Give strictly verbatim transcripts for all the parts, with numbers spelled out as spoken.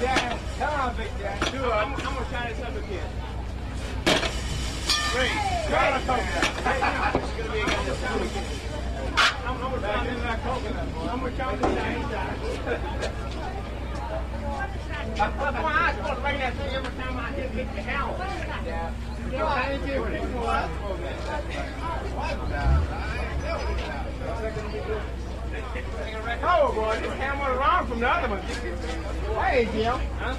Dan. Come on, Big Dan. Do it. I'm, I'm gonna try this up again. Great. Try the coconut. It's gonna be again this time again. I'm, I'm gonna try this that coconut, boy. I'm gonna try this that That's why I was supposed to bring that thing every time I hit, hit the house. Yeah. You know, I ain't get it. What? Oh, boy, this hammer around from the other one. Hey, Jim. Huh?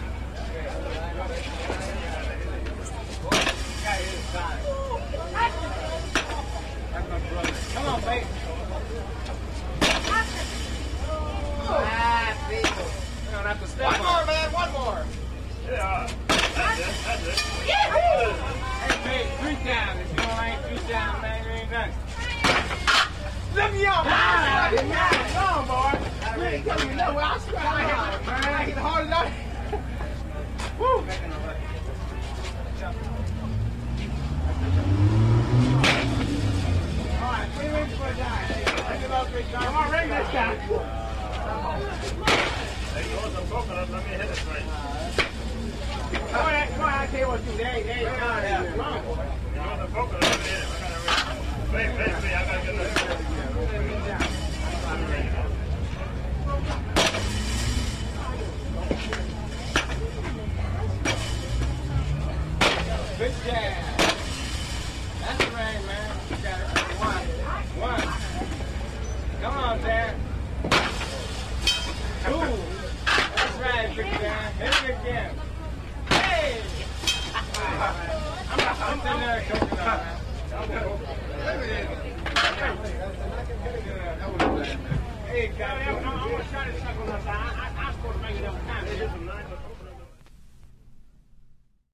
That's my brother. Come on, baby. Ah, people. You don't have to step One on more, it. man. One more. Yeah. That's it. That's it. Hey, babe, three times. If you don't like three times, man, you ain't done. Let me out, man. Ah, Come on, boy. All You right. ain't telling me no way. I swear I hit, man. I hit hard enough. Woo. All right, three rings for a dime. Come on, ring this time. There goes some coconut. Let me hit it right. Come on, come on, I tell you what to do. There, there you go. Come on, boy. There goes some coconut. Let me hit it. I gotta ring. Wait, wait, wait. I gotta get this. Good jab. That's the ring, man. You got it. One. One. Come on, Dan. Two. That's right, Big Dan. Hit it again. Hey! I'm not something there, coconut, man. Hey, guys, I'm, I'm gonna try this sucker on the side. I, I, I'm supposed to make it every time.